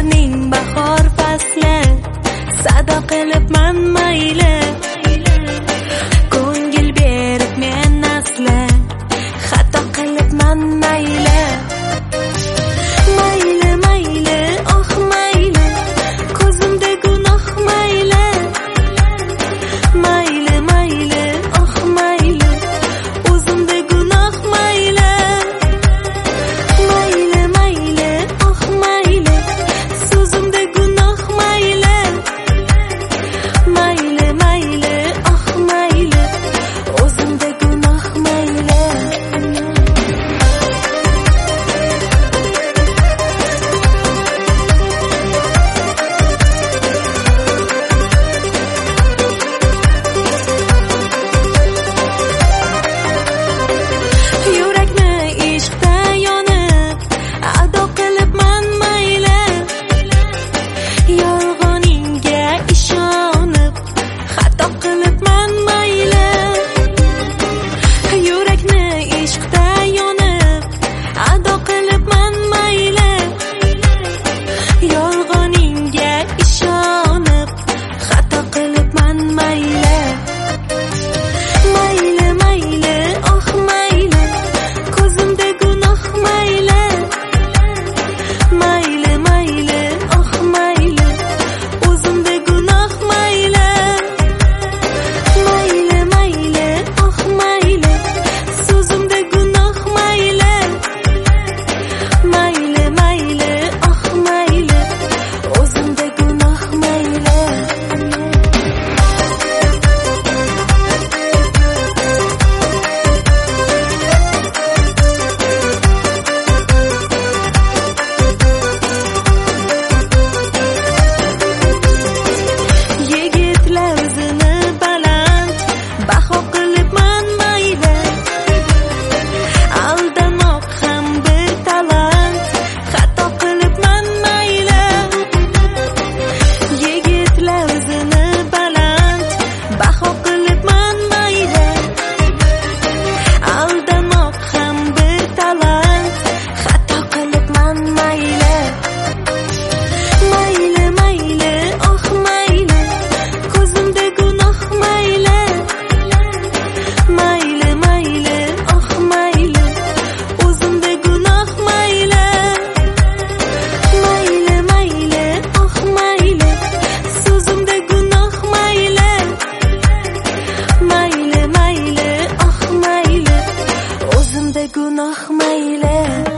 yozning bahor fasli, sado qilibman mayli, ko'ngil berib men asli, xato qilibman mayli. Mayli mayli oh mayli, ko'zimda gunoh mayli. Mayli mayli oh mayli, o'zimda gunoh mayli. Mayli mayli oh mayli, so'zimda gunoh mayli. Mayli mayli oh mayli, o'zimda gunoh mayli. Yurakni ishqda yonib, ado qilibman mayli, yolg'oningga ishonib, xato qilibman mayli. Yurakni ishqda yonib, ado qilibman mayli, yolg'oningga ishonib, xato qilibman mayli. Mayli mayli oh mayli, ko'zimda gunoh mayli. Mayli mayli oh mayli, o'zimda gunoh mayli. Mayli mayli oh mayli, so'zimda gunoh mayli. Mayli mayli oh mayli, o'zimda gunoh mayli. Yigitlar o'zini baland, baho qilibman mayli, aldanoq ham bir talant, xato qilibman mayli. Yigitlar o'zini baland, baho qilibman mayli, aldanoq ham bir talant, xato qilibman mayli. Mayli mayli oh mayli, ko'zimda gunoh mayli. Mayli mayli oh mayli, o'zimda gunoh mayli. Mayli mayli oh mayli, so'zimda gunoh mayli. Mayli mayli oh mayli, o'zimda gunoh mayli.